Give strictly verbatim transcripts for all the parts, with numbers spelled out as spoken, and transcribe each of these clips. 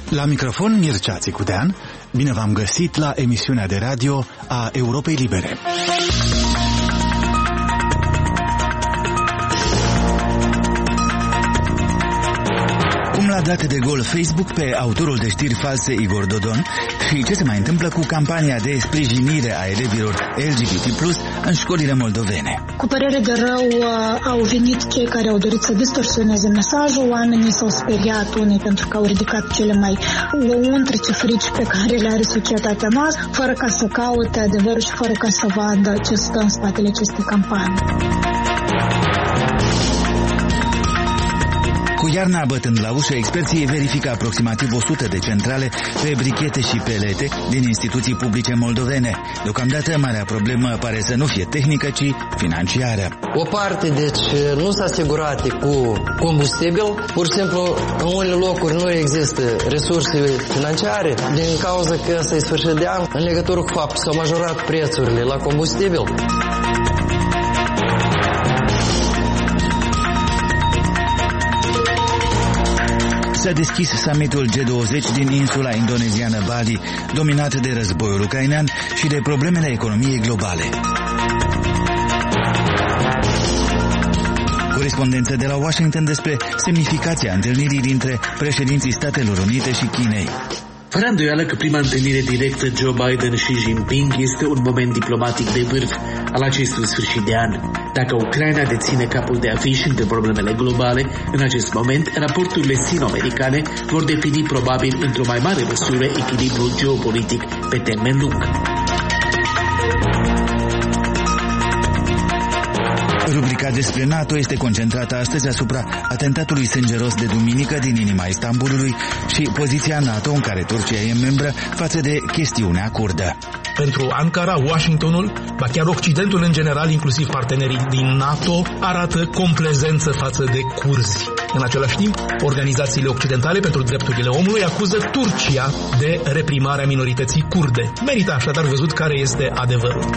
La microfon Mircea Țicudean, bine v-am găsit la emisiunea de radio a Europei Libere. Cum l-a dat de gol Facebook pe autorul de știri false Igor Dodon și ce se mai întâmplă cu campania de sprijinire a elevilor L G B T plus în școlile moldovene. Cu părere de rău au venit cei care au dorit să distorsioneze mesajul, oamenii s-au speriat, unii pentru că au ridicat cele mai lăuntrice frici pe care le are societatea noastră, fără ca să caute adevărul și fără ca să vadă ce stă în spatele acestei campanii. Cu iarna bătând la ușă, experții verifică aproximativ o sută de centrale pe brichete și pelete din instituții publice moldovene. Deocamdată, marea problemă pare să nu fie tehnică, ci financiară. O parte, deci, nu s-a asigurat cu combustibil. Pur și simplu, în unele locuri nu există resurse financiare din cauza că ăsta e sfârșit de an. În legătură cu faptul s-au majorat prețurile la combustibil. S-a deschis summitul G douăzeci din insula indoneziană Bali, dominat de războiul ucrainean și de problemele economiei globale. Corespondență de la Washington despre semnificația întâlnirii dintre președinții Statelor Unite și Chinei. Fără îndoială că prima întâlnire directă Joe Biden și Xi Jinping este un moment diplomatic de vârf al acestui sfârșit de an. Dacă Ucraina deține capul de afiș între problemele globale, în acest moment, raporturile sino-americane vor defini probabil într-o mai mare măsură echilibrul geopolitic pe termen lung. Rubrica despre NATO este concentrată astăzi asupra atentatului sângeros de duminică din inima Istanbulului și poziția NATO în care Turcia e membră față de chestiunea kurdă. Pentru Ankara, Washingtonul, ba chiar Occidentul în general, inclusiv partenerii din NATO, arată complezență față de curzi. În același timp, organizațiile occidentale pentru drepturile omului acuză Turcia de reprimarea minorității kurde. Merită așadar văzut care este adevărul.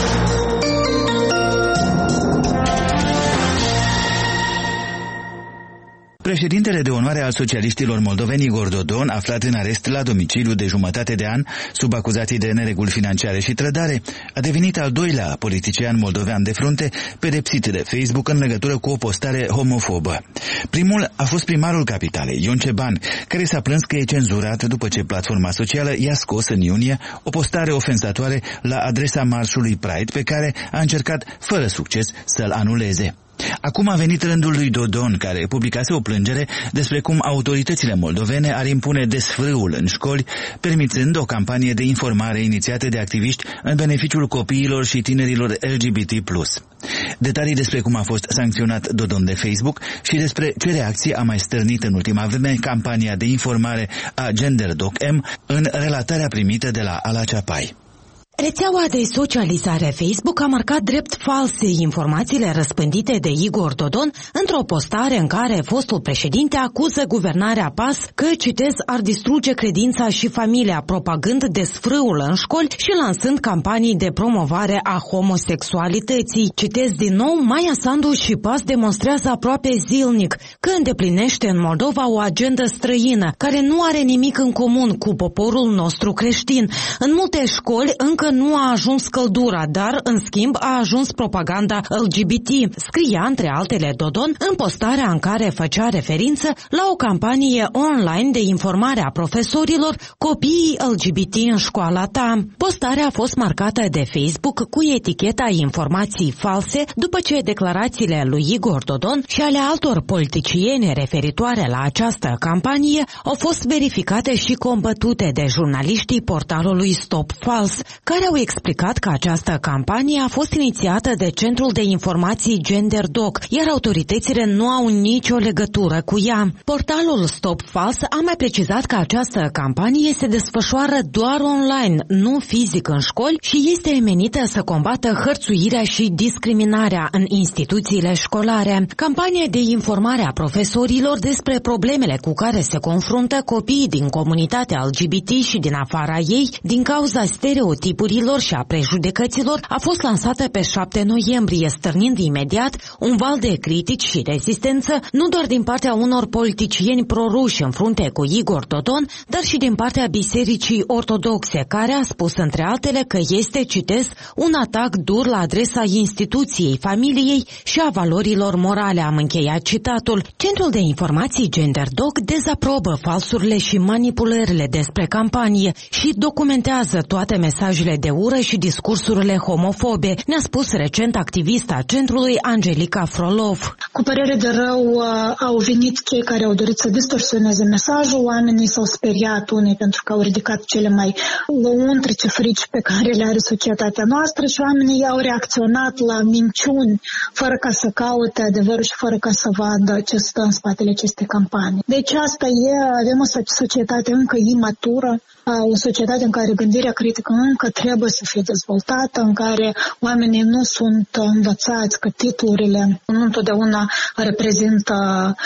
Președintele de onoare al socialiștilor moldoveni Igor Dodon, aflat în arest la domiciliu de jumătate de an, sub acuzații de nereguli financiare și trădare, a devenit al doilea politician moldovean de frunte pedepsit de Facebook în legătură cu o postare homofobă. Primul a fost primarul capitalei, Ion Ceban, care s-a plâns că e cenzurat după ce platforma socială i-a scos în iunie o postare ofensatoare la adresa marșului Pride, pe care a încercat fără succes să-l anuleze. Acum a venit rândul lui Dodon, care publicase o plângere despre cum autoritățile moldovene ar impune desfrâul în școli, permițând o campanie de informare inițiată de activiști în beneficiul copiilor și tinerilor L G B T plus. Detalii despre cum a fost sancționat Dodon de Facebook și despre ce reacție a mai stârnit în ultima vreme campania de informare a GenderDoc M în relatarea primită de la Ala Ceapai. Rețeaua de socializare Facebook a marcat drept false informațiile răspândite de Igor Dodon într-o postare în care fostul președinte acuză guvernarea P A S că, citez, ar distruge credința și familia, propagând desfrâul în școli și lansând campanii de promovare a homosexualității. Citez din nou, Maia Sandu și P A S demonstrează aproape zilnic că îndeplinește în Moldova o agendă străină, care nu are nimic în comun cu poporul nostru creștin. În multe școli încă nu a ajuns căldura, dar, în schimb, a ajuns propaganda L G B T, scria între altele Dodon în postarea în care făcea referință la o campanie online de informare a profesorilor copiii L G B T în școala ta. Postarea a fost marcată de Facebook cu eticheta informații false după ce declarațiile lui Igor Dodon și ale altor politicieni referitoare la această campanie au fost verificate și combătute de jurnaliștii portalului Stop False, care au explicat că această campanie a fost inițiată de Centrul de Informații GenderDoc, iar autoritățile nu au nicio legătură cu ea. Portalul Stop False a mai precizat că această campanie se desfășoară doar online, nu fizic în școli și este menită să combată hărțuirea și discriminarea în instituțiile școlare. Campania de informare a profesorilor despre problemele cu care se confruntă copiii din comunitatea L G B T și din afara ei din cauza stereotipului stereotipurilor și a prejudecăților a fost lansată pe șapte noiembrie, stârnind imediat un val de critici și rezistență, nu doar din partea unor politicieni proruși în frunte cu Igor Dodon, dar și din partea Bisericii Ortodoxe, care a spus între altele că este, citez, un atac dur la adresa instituției, familiei și a valorilor morale, am încheiat citatul. Centrul de Informații GenderDoc dezaprobă falsurile și manipulările despre campanie și documentează toate mesajele de ură și discursurile homofobe, ne-a spus recent activista centrului Angelica Frolov. Cu părere de rău au venit cei care au dorit să distorsioneze mesajul, oamenii s-au speriat unii pentru că au ridicat cele mai lăuntrice frici pe care le are societatea noastră și oamenii au reacționat la minciuni fără ca să caute adevărul și fără ca să vadă ce stă în spatele acestei campanii. Deci asta e, avem o societate încă imatură, o societate în care gândirea critică încă trebuie să fie dezvoltată, în care oamenii nu sunt învățați că titlurile nu întotdeauna reprezintă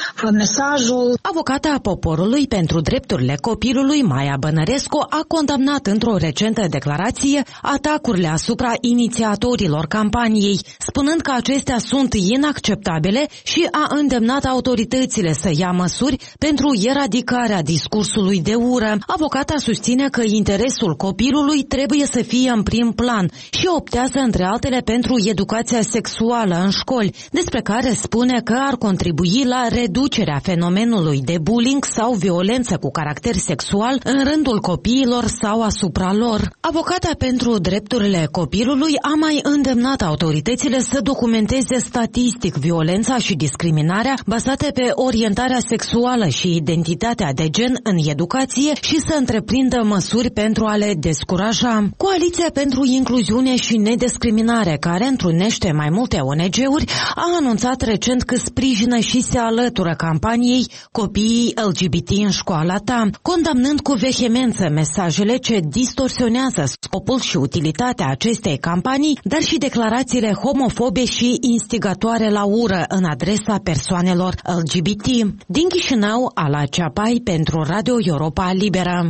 mesajul. Avocata poporului pentru drepturile copilului, Maia Bănărescu, a condamnat într-o recentă declarație atacurile asupra inițiatorilor campaniei, spunând că acestea sunt inacceptabile și a îndemnat autoritățile să ia măsuri pentru eradicarea discursului de ură. Avocata susține că interesul copilului trebuie să fie în prim plan și optează între altele pentru educația sexuală în școli, despre care spune că ar contribui la reducerea fenomenului de bullying sau violență cu caracter sexual în rândul copiilor sau asupra lor. Avocata pentru drepturile copilului a mai îndemnat autoritățile să documenteze statistic violența și discriminarea bazate pe orientarea sexuală și identitatea de gen în educație și să întreprindă măsuri pentru a le descuraja. Coaliția pentru Incluziune și Nediscriminare, care întrunește mai multe O N G-uri, a anunțat recent că sprijină și se alătură campaniei Copiii L G B T în școala ta, condamnând cu vehemență mesajele ce distorsionează scopul și utilitatea acestei campanii, dar și declarațiile homofobe și instigatoare la ură în adresa persoanelor L G B T. Din Chișinău, Ala Ceapai pentru Radio Europa Liberă.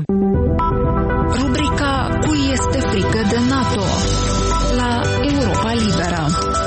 Rubrica Cui este frică de NATO la Europa Liberă.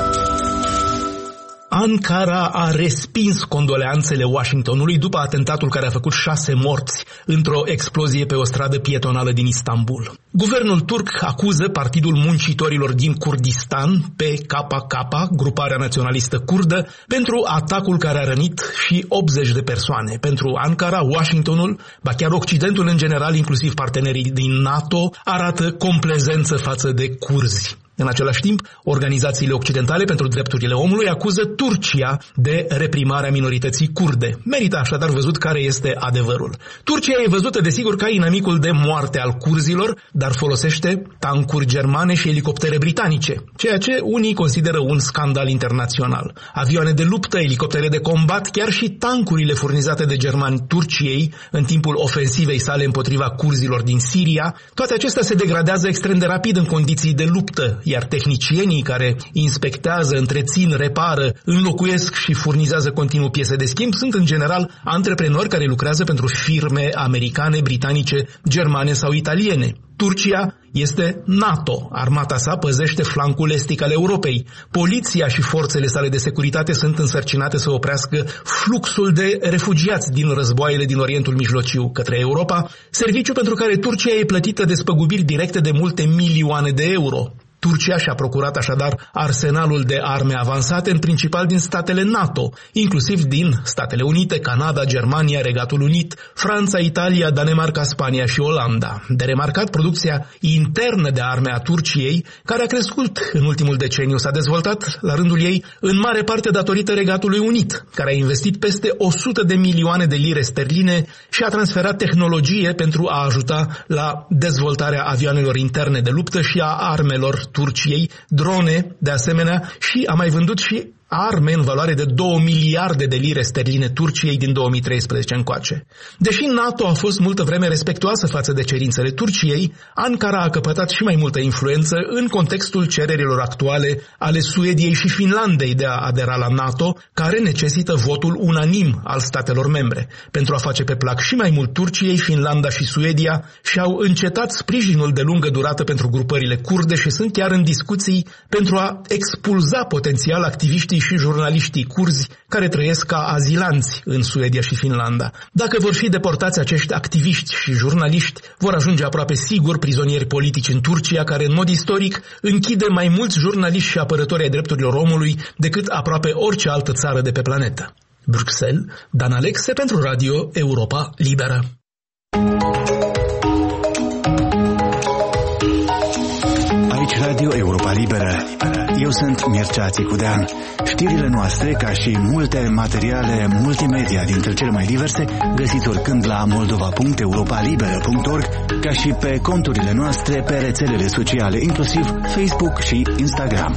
Ankara a respins condoleanțele Washingtonului după atentatul care a făcut șase morți într-o explozie pe o stradă pietonală din Istanbul. Guvernul turc acuză Partidul Muncitorilor din Kurdistan, P K K, gruparea naționalistă kurdă, pentru atacul care a rănit și optzeci de persoane. Pentru Ankara, Washingtonul, ba chiar Occidentul în general, inclusiv partenerii din NATO, arată complezență față de curzi. În același timp, organizațiile occidentale pentru drepturile omului acuză Turcia de reprimarea minorității kurde. Merită așadar văzut care este adevărul. Turcia e văzută desigur ca inamicul de moarte al curzilor, dar folosește tancuri germane și elicoptere britanice, ceea ce unii consideră un scandal internațional. Avioane de luptă, elicoptere de combat, chiar și tancurile furnizate de germani Turciei în timpul ofensivei sale împotriva curzilor din Siria, toate acestea se degradează extrem de rapid în condiții de luptă, iar tehnicienii care inspectează, întrețin, repară, înlocuiesc și furnizează continuu piese de schimb sunt în general antreprenori care lucrează pentru firme americane, britanice, germane sau italiene. Turcia este NATO. Armata sa păzește flancul estic al Europei. Poliția și forțele sale de securitate sunt însărcinate să oprească fluxul de refugiați din războaiele din Orientul Mijlociu către Europa, serviciu pentru care Turcia e plătită despăgubiri directe de multe milioane de euro. Turcia și-a procurat așadar arsenalul de arme avansate în principal din statele NATO, inclusiv din Statele Unite, Canada, Germania, Regatul Unit, Franța, Italia, Danemarca, Spania și Olanda. De remarcat producția internă de arme a Turciei, care a crescut în ultimul deceniu, s-a dezvoltat la rândul ei în mare parte datorită Regatului Unit, care a investit peste o sută de milioane de lire sterline și a transferat tehnologie pentru a ajuta la dezvoltarea avioanelor interne de luptă și a armelor Turciei, drone, de asemenea, și a mai vândut și arme în valoare de două miliarde de lire sterline Turciei din două mii treisprezece încoace. Deși NATO a fost multă vreme respectuoasă față de cerințele Turciei, Ankara a căpătat și mai multă influență în contextul cererilor actuale ale Suediei și Finlandei de a adera la NATO, care necesită votul unanim al statelor membre. Pentru a face pe plac și mai mult Turciei, Finlanda și Suedia și-au încetat sprijinul de lungă durată pentru grupările kurde și sunt chiar în discuții pentru a expulza potențial activiștii și jurnaliștii curzi care trăiesc ca azilanți în Suedia și Finlanda. Dacă vor fi deportați acești activiști și jurnaliști, vor ajunge aproape sigur prizonieri politici în Turcia, care în mod istoric închide mai mulți jurnaliști și apărători ai drepturilor omului decât aproape orice altă țară de pe planetă. Bruxelles, Dan Alexe pentru Radio Europa Liberă. Aici Radio Europa Liberă. Eu sunt Mircea Țicudean. Știrile noastre, ca și multe materiale multimedia dintre cele mai diverse, găsiți oricând la moldova punct europa liberă punct org, ca și pe conturile noastre pe rețelele sociale, inclusiv Facebook și Instagram.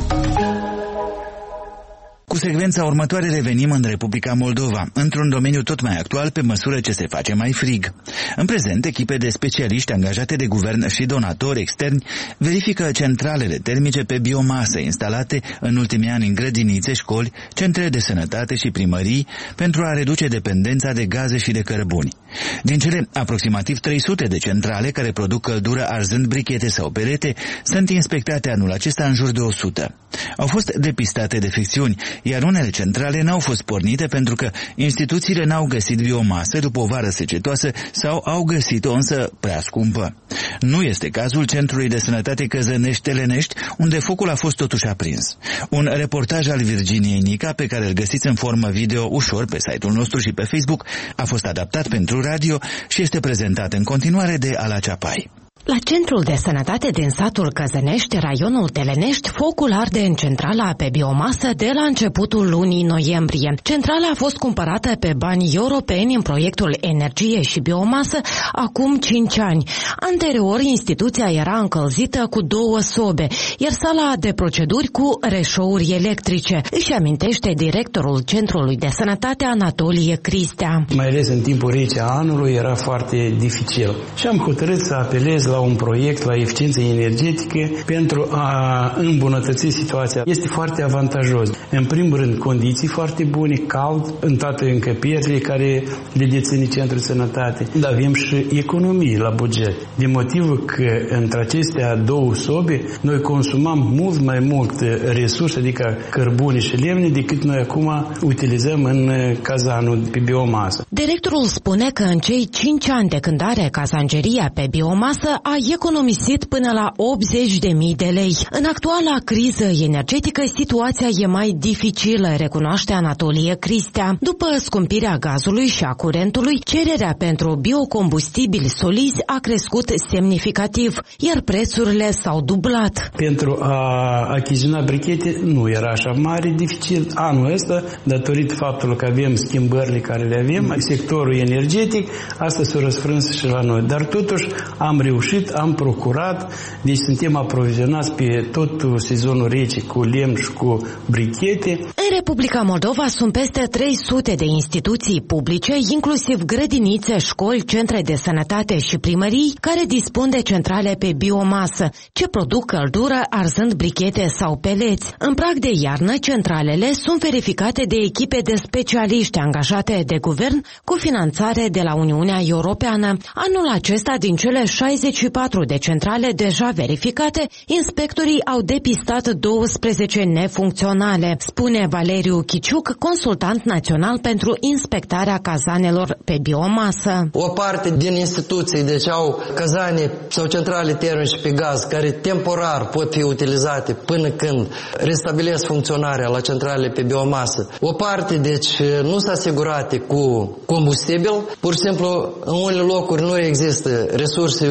Cu secvența următoare revenim în Republica Moldova, într-un domeniu tot mai actual pe măsură ce se face mai frig. În prezent, echipe de specialiști angajate de guvern și donatori externi verifică centralele termice pe biomasă instalate în ultimii ani în grădinițe, școli, centre de sănătate și primării pentru a reduce dependența de gaze și de cărbuni. Din cele aproximativ trei sute de centrale care produc căldură arzând brichete sau perete, sunt inspectate anul acesta în jur de o sută. Au fost depistate defecțiuni, iar unele centrale n-au fost pornite pentru că instituțiile n-au găsit biomasă după o vară secetoasă sau au găsit-o însă prea scumpă. Nu este cazul Centrului de Sănătate Căzănești-Telenești, unde focul a fost totuși aprins. Un reportaj al Virginiei Nica, pe care îl găsiți în formă video ușor pe site-ul nostru și pe Facebook, a fost adaptat pentru radio și este prezentat în continuare de Ala Ceapai. La Centrul de Sănătate din satul Căzănești, raionul Telenești, focul arde în centrala pe biomasă de la începutul lunii noiembrie. Centrala a fost cumpărată pe bani europeni în proiectul Energie și Biomasă acum cinci ani. Anterior, instituția era încălzită cu două sobe, iar sala de proceduri cu reșouri electrice, își amintește directorul Centrului de Sănătate Anatolie Cristea. Mai ales în timpul rece a anului era foarte dificil și am hotărât să apelez la un proiect, la eficiență energetică pentru a îmbunătăți situația. Este foarte avantajos. În primul rând, condiții foarte bune, cald în toate încăperile care le deține Centrul de Sănătate. Avem și economii la buget. De motivul că între acestea două sobe noi consumăm mult mai mult resurse, adică cărbune și lemne, decât noi acum utilizăm în cazanul pe biomasă. Directorul spune că în cei cinci ani de când are cazangeria pe biomasă a economisit până la optzeci de mii de lei. În actuala criză energetică, situația e mai dificilă, recunoaște Anatolie Cristea. După scumpirea gazului și a curentului, cererea pentru biocombustibili solizi a crescut semnificativ, iar prețurile s-au dublat. Pentru a achiziționa brichete nu era așa mare, dificil anul ăsta, datorită faptului că avem schimbările care le avem, sectorul energetic, asta s-a răsfrâns și la noi. Dar totuși am reușit, am procurat, deci suntem aprovizionați pe tot sezonul rece cu lemn și cu brichete. În Republica Moldova sunt peste trei sute de instituții publice, inclusiv grădinițe, școli, centre de sănătate și primării, care dispun de centrale pe biomasă, ce produc căldură arzând brichete sau peleți. În prag de iarnă, centralele sunt verificate de echipe de specialiști angajate de guvern cu finanțare de la Uniunea Europeană. Anul acesta, din cele șaizeci și patru de centrale deja verificate, inspectorii au depistat douăsprezece nefuncționale, spune Valeriu Chiciuc, consultant național pentru inspectarea cazanelor pe biomasă. O parte din instituții, deci au cazane sau centrale termice pe gaz care temporar pot fi utilizate până când restabilesc funcționarea la centrale pe biomasă. O parte, deci, nu sunt asigurate cu combustibil, pur și simplu în unele locuri nu există resurse financiare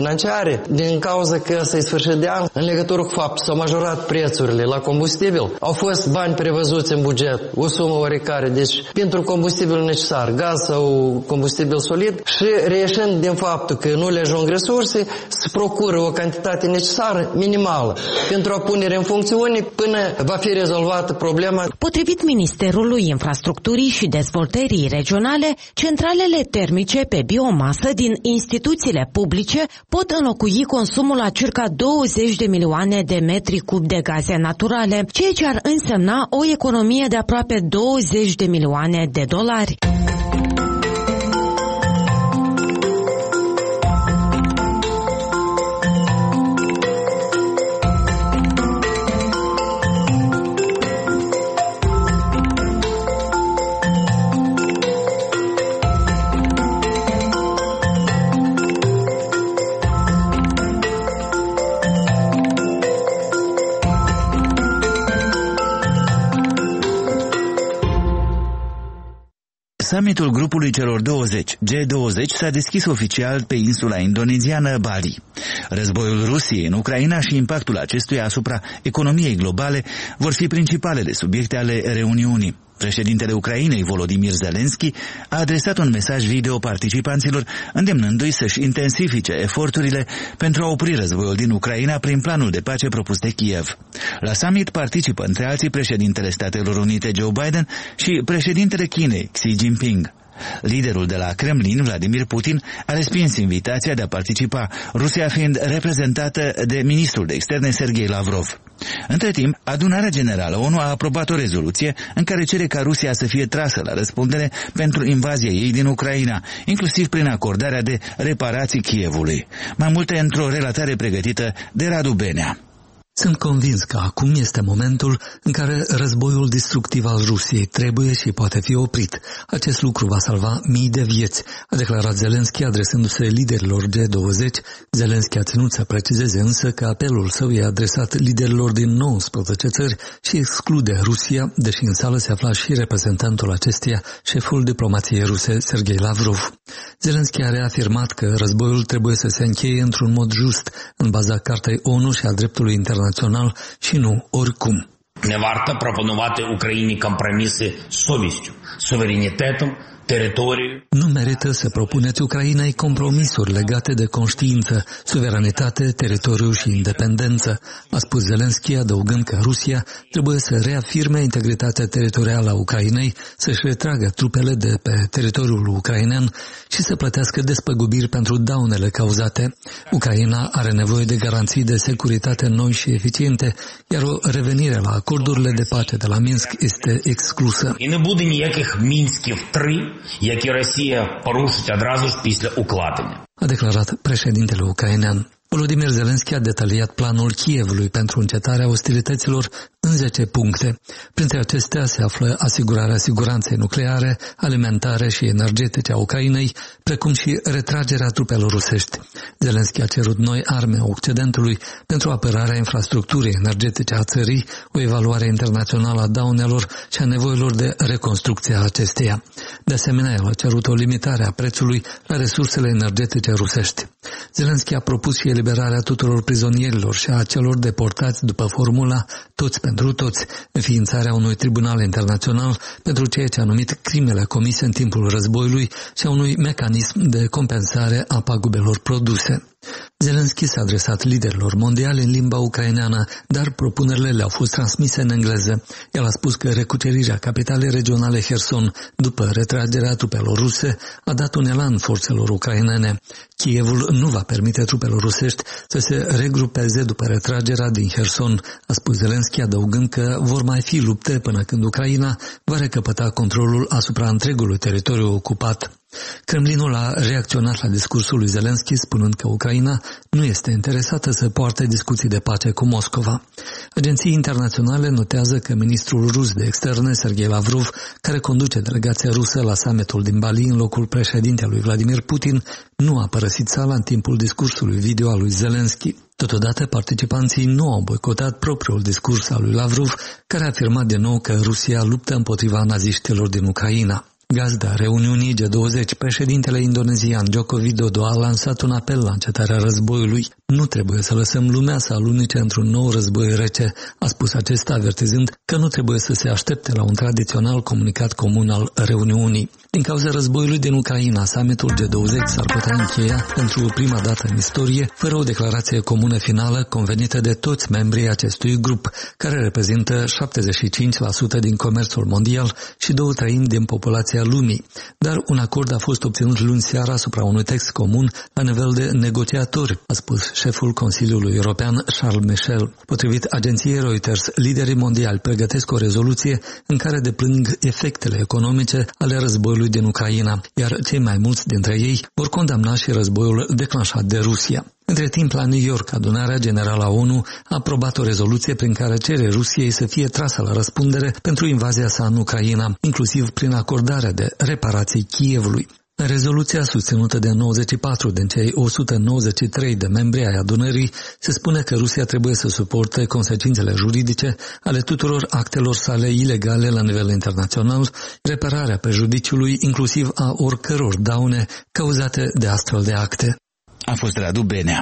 financiare din cauza că ăsta e sfârșit de an, în legătură cu faptul s-au majorat prețurile la combustibil. Au fost bani prevăzuți în buget, o sumă oarecare, deci pentru combustibil necesar, gaz sau combustibil solid, și reieșind din faptul că nu le ajung resurse, se procură o cantitate necesară minimală pentru a pune în funcțiune până va fi rezolvată problema. Potrivit Ministerului Infrastructurii și Dezvoltării Regionale, centralele termice pe biomasă din instituțiile publice pot înlocui consumul la circa douăzeci de milioane de metri cub de gaze naturale, ceea ce ar însemna o economie de aproape douăzeci de milioane de dolari. Summitul grupului celor douăzeci, G douăzeci, s-a deschis oficial pe insula indoneziană Bali. Războiul Rusiei în Ucraina și impactul acestuia asupra economiei globale vor fi principalele subiecte ale reuniunii. Președintele Ucrainei, Volodymyr Zelensky, a adresat un mesaj video participanților, îndemnându-i să-și intensifice eforturile pentru a opri războiul din Ucraina prin planul de pace propus de Kiev. La summit participă între alții președintele Statelor Unite Joe Biden și președintele Chinei Xi Jinping. Liderul de la Kremlin, Vladimir Putin, a respins invitația de a participa, Rusia fiind reprezentată de ministrul de externe Sergei Lavrov. Între timp, Adunarea Generală ONU a aprobat o rezoluție în care cere ca Rusia să fie trasă la răspundere pentru invazia ei din Ucraina, inclusiv prin acordarea de reparații Kievului. Mai multe într-o relatare pregătită de Radu Benea. Sunt convins că acum este momentul în care războiul destructiv al Rusiei trebuie și poate fi oprit. Acest lucru va salva mii de vieți, a declarat Zelensky adresându-se liderilor G douăzeci. Zelensky a ținut să precizeze însă că apelul său e adresat liderilor din nouăsprezece țări și exclude Rusia, deși în sală se afla și reprezentantul acesteia, șeful diplomației ruse Sergei Lavrov. Zelensky a reafirmat că războiul trebuie să se încheie într-un mod just, în baza Cartei ONU și a dreptului internațional și nu oricum. Не варто пропонувати Україні компроміси з совістю, суверенітетом, teritoriu. Nu merită să propuneți Ucrainei compromisuri legate de conștiință, suveranitate, teritoriu și independență, a spus Zelensky, adăugând că Rusia trebuie să reafirme integritatea teritorială a Ucrainei, să-și retragă trupele de pe teritoriul ucrainean și să plătească despăgubiri pentru daunele cauzate. Ucraina are nevoie de garanții de securitate noi și eficiente, iar o revenire la acordurile de pace de la Minsk este exclusă. І не буде ніяких Мінськів три, які Росія порушить одразу ж після укладення. A declarat președintele ucrainean. Volodymyr Zelensky a detaliat planul Kievului pentru încetarea ostilităților în zece puncte. Printre acestea se află asigurarea siguranței nucleare, alimentare și energetice a Ucrainei, precum și retragerea trupelor rusești. Zelensky a cerut noi arme Occidentului pentru apărarea infrastructurii energetice a țării, o evaluare internațională a daunelor și a nevoilor de reconstrucție a acesteia. De asemenea, el a cerut o limitare a prețului la resursele energetice rusești. Zelensky a propus și eliberarea tuturor prizonierilor și a celor deportați după formula toți pentru toți, înființarea unui tribunal internațional pentru ceea ce a numit crimele comise în timpul războiului și a unui mecanism de compensare a pagubelor produse. Zelensky s-a adresat liderilor mondiali în limba ucraineană, dar propunerile le-au fost transmise în engleză. El a spus că recucerirea capitalei regionale Kherson după retragerea trupelor ruse a dat un elan forțelor ucrainene. Kievul nu va permite trupelor rusești să se regrupeze după retragerea din Kherson, a spus Zelensky, adăugând că vor mai fi lupte până când Ucraina va recăpăta controlul asupra întregului teritoriu ocupat. Kremlinul a reacționat la discursul lui Zelensky spunând că Ucraina nu este interesată să poarte discuții de pace cu Moscova. Agenții internaționale notează că ministrul rus de externe, Sergei Lavrov, care conduce delegația rusă la summitul din Bali în locul președintelui Vladimir Putin, nu a părăsit sala în timpul discursului video al lui Zelensky. Totodată, participanții nu au boicotat propriul discurs al lui Lavrov, care a afirmat din nou că Rusia luptă împotriva naziștilor din Ucraina. Gazda reuniunii G douăzeci, președintele indonezian Joko Widodo a lansat un apel la încetarea războiului. Nu trebuie să lăsăm lumea să alunece într-un nou război rece, a spus acesta, avertizând că nu trebuie să se aștepte la un tradițional comunicat comun al reuniunii. Din cauza războiului din Ucraina, summitul G douăzeci s-ar putea încheia pentru prima dată în istorie fără o declarație comună finală convenită de toți membrii acestui grup, care reprezintă șaptezeci și cinci la sută din comerțul mondial și două treimi din populația lumii. Dar un acord a fost obținut luni seara asupra unui text comun la nivel de negociatori, a spus șeful Consiliului European Charles Michel. Potrivit agenției Reuters, liderii mondiali pregătesc o rezoluție în care deplâng efectele economice ale războiului din Ucraina, iar cei mai mulți dintre ei vor condamna și războiul declanșat de Rusia. Între timp, la New York, adunarea generală a ONU a aprobat o rezoluție prin care cere Rusiei să fie trasă la răspundere pentru invazia sa în Ucraina, inclusiv prin acordarea de reparații Kievului. În rezoluția susținută de nouăzeci și patru din cei o sută nouăzeci și trei de membri ai adunării, se spune că Rusia trebuie să suporte consecințele juridice ale tuturor actelor sale ilegale la nivel internațional, repararea prejudiciului, inclusiv a oricăror daune cauzate de astfel de acte. A fost Radu Benea.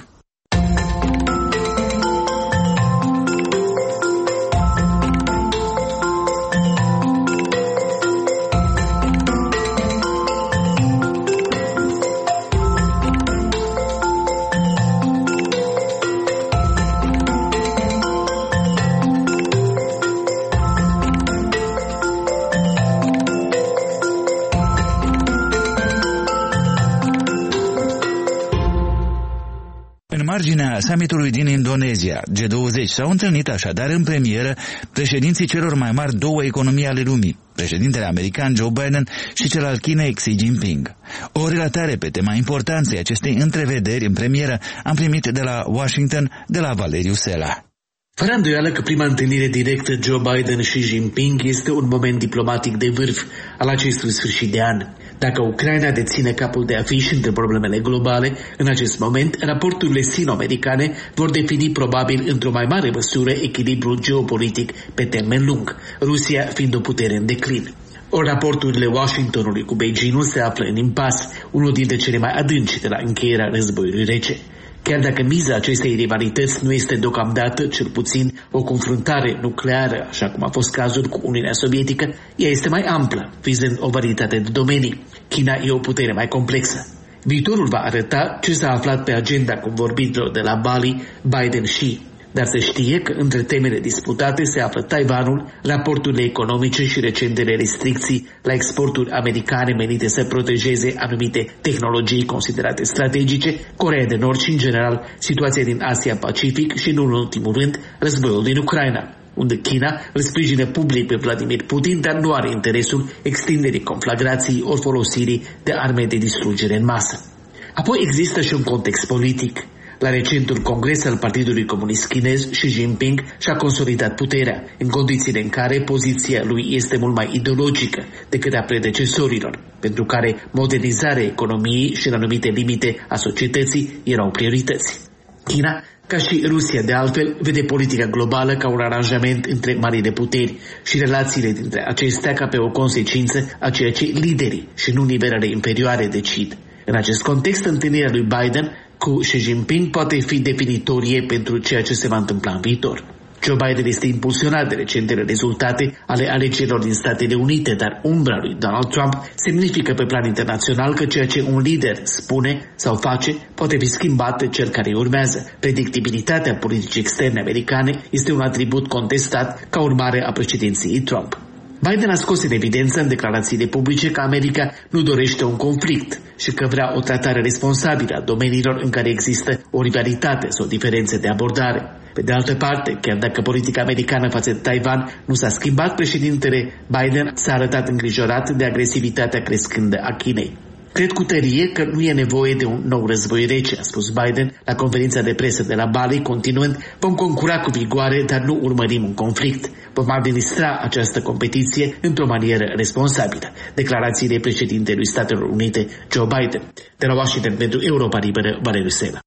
În marginea summitului din Indonezia, G douăzeci, s-au întâlnit așadar în premieră președinții celor mai mari două economii ale lumii, președintele american Joe Biden și cel al Chinei Xi Jinping. O relatare pe tema importanței acestei întrevederi în premieră am primit de la Washington de la Valeriu Sela. Fără îndoială că prima întâlnire directă Joe Biden și Xi Jinping este un moment diplomatic de vârf al acestui sfârșit de an. Dacă Ucraina deține capul de afiș între problemele globale, în acest moment, raporturile sino-americane vor defini probabil într-o mai mare măsură echilibrul geopolitic pe termen lung, Rusia fiind o putere în declin. Ori raporturile Washingtonului cu Beijingul se află în impas, unul dintre cele mai adânci de la încheierea războiului rece. Chiar dacă miza acestei rivalități nu este deocamdată, cel puțin, o confruntare nucleară, așa cum a fost cazul cu Uniunea Sovietică, ea este mai amplă, vizând o varietate de domenii. China e o putere mai complexă. Viitorul va arăta ce s-a aflat pe agenda convorbirilor de la Bali, Biden-Xi. Dar se știe că între temele disputate se află Taiwanul, raporturile economice și recentele restricții la exporturi americane menite să protejeze anumite tehnologii considerate strategice, Coreea de Nord și, în general, situația din Asia-Pacific și, în ultimul rând, războiul din Ucraina, unde China îl sprijină public pe Vladimir Putin, dar nu are interesul extinderii conflagrației ori folosirii de arme de distrugere în masă. Apoi există și un context politic. La recentul congres al Partidului Comunist Chinez, Xi Jinping și-a consolidat puterea, în condițiile în care poziția lui este mult mai ideologică decât a predecesorilor, pentru care modernizarea economiei și în anumite limite a societății erau priorități. China, ca și Rusia de altfel, vede politica globală ca un aranjament între marile puteri și relațiile dintre acestea ca pe o consecință a ceea ce liderii și nu nivelele inferioare decid. În acest context, întâlnirea lui Biden cu Xi Jinping poate fi definitorie pentru ceea ce se va întâmpla în viitor. Joe Biden este impulsionat de recentele rezultate ale alegerilor din Statele Unite, dar umbra lui Donald Trump semnifică pe plan internațional că ceea ce un lider spune sau face poate fi schimbat de cel care urmează. Predictibilitatea politicii externe americane este un atribut contestat ca urmare a președinției Trump. Biden a scos în evidență în declarațiile publice că America nu dorește un conflict și că vrea o tratare responsabilă a domeniilor în care există o rivalitate sau diferențe de abordare. Pe de altă parte, chiar dacă politica americană față de Taiwan nu s-a schimbat, președintele Biden s-a arătat îngrijorat de agresivitatea crescândă a Chinei. Cred cu tărie că nu e nevoie de un nou război rece, a spus Biden la conferința de presă de la Bali, continuând: vom concura cu vigoare, dar nu urmărim un conflict. Vom administra această competiție într-o manieră responsabilă. Declarațiile președintelui Statelor Unite, Joe Biden. De la Washington pentru Europa Liberă, Valeriu Sela.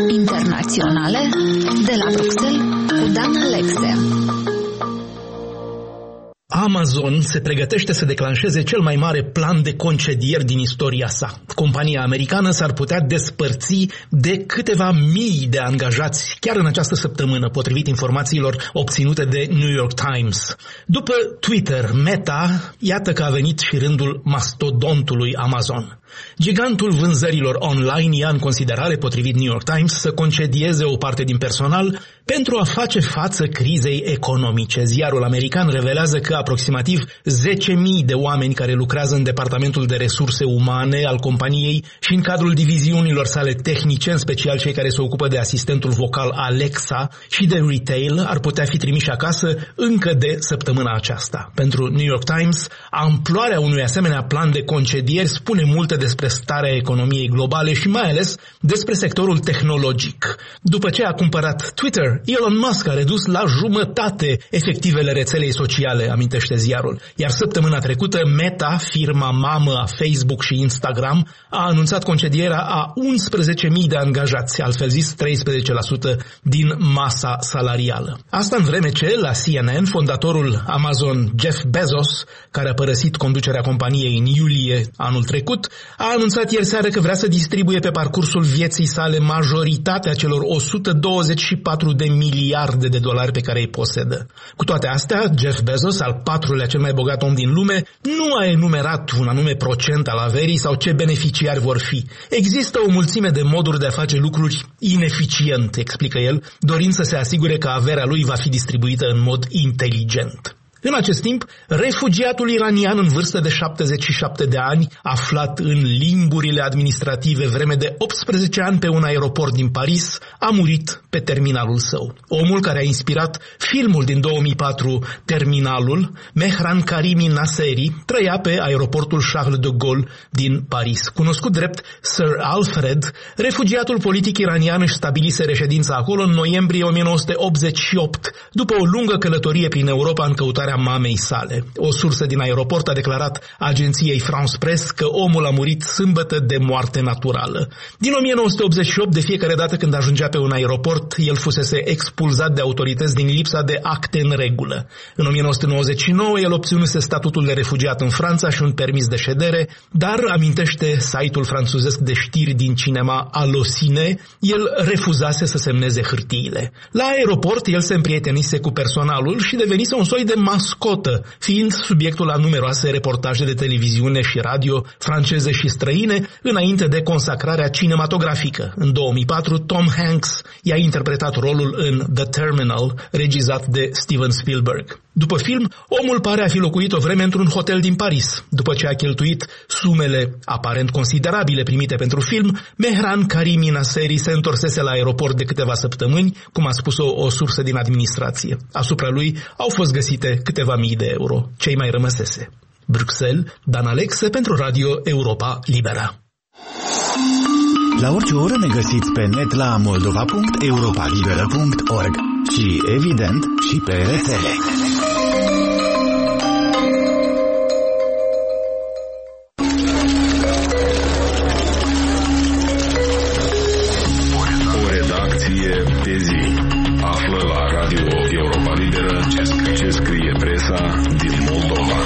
Internaționale de la Bruxelles cu Dan Alexe. Amazon se pregătește să declanșeze cel mai mare plan de concedieri din istoria sa. Compania americană s-ar putea despărți de câteva mii de angajați chiar în această săptămână, potrivit informațiilor obținute de New York Times. După Twitter, Meta, iată că a venit și rândul mastodontului Amazon. Gigantul vânzărilor online ia în considerare, potrivit New York Times, să concedieze o parte din personal pentru a face față crizei economice. Ziarul american revelează că aproximativ zece mii de oameni care lucrează în departamentul de resurse umane al companiei și în cadrul diviziunilor sale tehnice, în special cei care se ocupă de asistentul vocal Alexa și de retail, ar putea fi trimiși acasă încă de săptămâna aceasta. Pentru New York Times, amploarea unui asemenea plan de concedieri spune multe despre starea economiei globale și mai ales despre sectorul tehnologic. După ce a cumpărat Twitter, Elon Musk a redus la jumătate efectivele rețelei sociale, amintește ziarul. Iar săptămâna trecută, Meta, firma mamă a Facebook și Instagram, a anunțat concedierea a unsprezece mii de angajați, altfel zis treisprezece la sută din masa salarială. Asta în vreme ce, la C N N, fondatorul Amazon, Jeff Bezos, care a părăsit conducerea companiei în iulie anul trecut, a anunțat ieri seară că vrea să distribuie pe parcursul vieții sale majoritatea celor o sută douăzeci și patru de miliarde de dolari pe care îi posedă. Cu toate astea, Jeff Bezos, al patrulea cel mai bogat om din lume, nu a enumerat un anume procent al averii sau ce beneficiari vor fi. Există o mulțime de moduri de a face lucruri ineficient, explică el, dorind să se asigure că averea lui va fi distribuită în mod inteligent. În acest timp, refugiatul iranian în vârstă de șaptezeci și șapte de ani, aflat în limburile administrative vreme de optsprezece ani pe un aeroport din Paris, a murit pe terminalul său. Omul care a inspirat filmul din două mii patru, Terminalul, Mehran Karimi Nasseri, trăia pe aeroportul Charles de Gaulle din Paris. Cunoscut drept Sir Alfred, refugiatul politic iranian își stabilise reședința acolo în noiembrie o mie nouă sute optzeci și opt, după o lungă călătorie prin Europa în căutarea mamei sale. O sursă din aeroport a declarat agenției France Press că omul a murit sâmbătă de moarte naturală. Din o mie nouă sute optzeci și opt, de fiecare dată când ajungea pe un aeroport, el fusese expulzat de autorități din lipsa de acte în regulă. În o mie nouă sute nouăzeci și nouă, el obținuse statutul de refugiat în Franța și un permis de ședere, dar, amintește site-ul franțuzesc de știri din cinema Allociné, el refuzase să semneze hârtiile. La aeroport, el se împrietenise cu personalul și devenise un soi de mascotă, fiind subiectul la numeroase reportaje de televiziune și radio franceze și străine, înainte de consacrarea cinematografică. În două mii patru, Tom Hanks i-a interpretat rolul în The Terminal, regizat de Steven Spielberg. După film, omul pare a fi locuit o vreme într-un hotel din Paris. După ce a cheltuit sumele aparent considerabile primite pentru film, Mehran Karimi Nasseri se întorsese la aeroport de câteva săptămâni, cum a spus-o o sursă din administrație. Asupra lui au fost găsite câteva mii de euro. Ce-i mai rămăsese? Bruxelles, Dan Alexe pentru Radio Europa Liberă. La orice oră ne găsiți pe net la moldova punct europa liberă punct org și, evident, și pe rețele. O redacție de zi. Află la Radio Europa Liberă ce scrie presa din Moldova.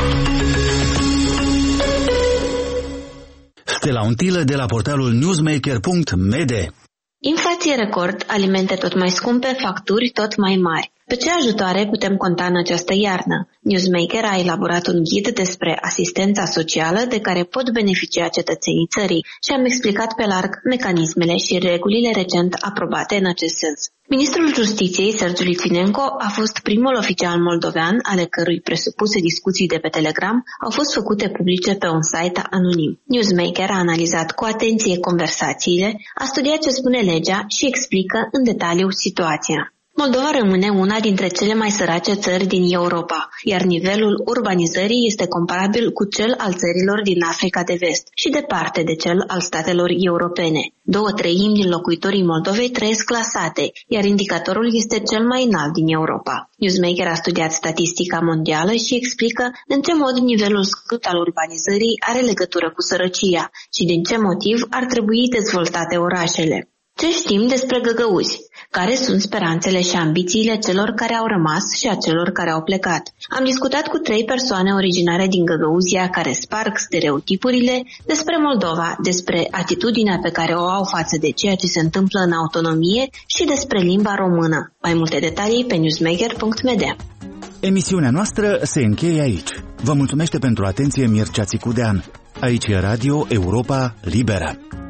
Stella Untilă de la portalul newsmaker punct m d. Inflație record, alimente tot mai scumpe, facturi tot mai mari. Pe ce ajutoare putem conta în această iarnă? Newsmaker a elaborat un ghid despre asistența socială de care pot beneficia cetățenii țării și am explicat pe larg mecanismele și regulile recent aprobate în acest sens. Ministrul Justiției, Sergiu Litvinenko, a fost primul oficial moldovean ale cărui presupuse discuții de pe Telegram au fost făcute publice pe un site anonim. Newsmaker a analizat cu atenție conversațiile, a studiat ce spune legea și explică în detaliu situația. Moldova rămâne una dintre cele mai sărace țări din Europa, iar nivelul urbanizării este comparabil cu cel al țărilor din Africa de Vest și departe de cel al statelor europene. Două treimi din locuitorii Moldovei trăiesc la sate, iar indicatorul este cel mai înalt din Europa. Newsmaker a studiat statistica mondială și explică în ce mod nivelul scăzut al urbanizării are legătură cu sărăcia și din ce motiv ar trebui dezvoltate orașele. Ce știm despre găgăuzi? Care sunt speranțele și ambițiile celor care au rămas și a celor care au plecat? Am discutat cu trei persoane originare din Găgăuzia care sparg stereotipurile despre Moldova, despre atitudinea pe care o au față de ceea ce se întâmplă în autonomie și despre limba română. Mai multe detalii pe newsmaker punct m d. Emisiunea noastră se încheie aici. Vă mulțumește pentru atenție Mircea Țicudean. Aici e Radio Europa Liberă.